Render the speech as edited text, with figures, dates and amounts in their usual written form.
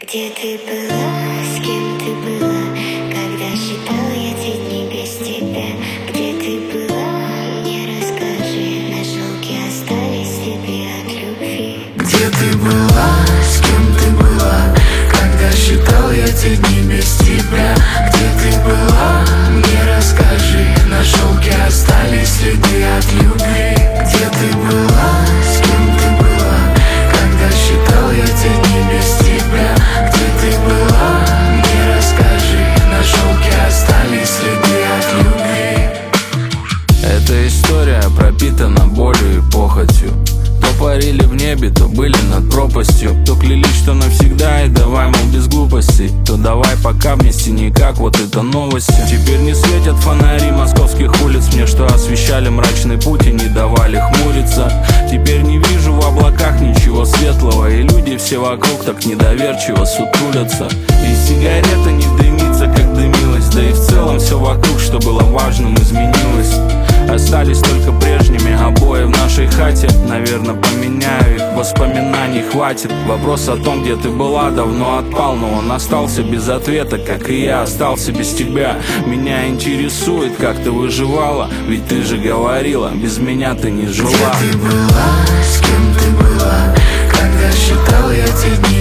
Где ты была, с кем ты была, когда считала я те дни без тебя? Где ты была, мне расскажи, на шелке остались следы от любви. Где ты была, с кем ты была, когда считал я те дни без тебя? Где ты была, мне расскажи, на шелке остались следы от любви. Где ты была, с кем ты была, когда считал я те дни без тебя? Где ты была, мне расскажи, на шелке остались следы от любви. Эта история пропитана болью и похотью. То парили в небе, то были над пропастью, то клялись, что навсегда и давай, мол, без глупостей, то давай пока вместе никак, вот это новости. Теперь не светят фонари московских улиц мне, что освещали мрачный путь и не давали хмуриться. Теперь не вижу в облаках ничего светлого, и люди все вокруг так недоверчиво сутулятся. И сигарета не дымится, как дымилась, да и в целом все вокруг, что было важным, изменилось. Остались только прежними обои в нашей хате. Наверное, поменяю их, воспоминаний хватит. Вопрос о том, где ты была, давно отпал, но он остался без ответа, как и я остался без тебя. Меня интересует, как ты выживала, ведь ты же говорила, без меня ты не жила. Где ты была, с кем ты была, когда считал я те дни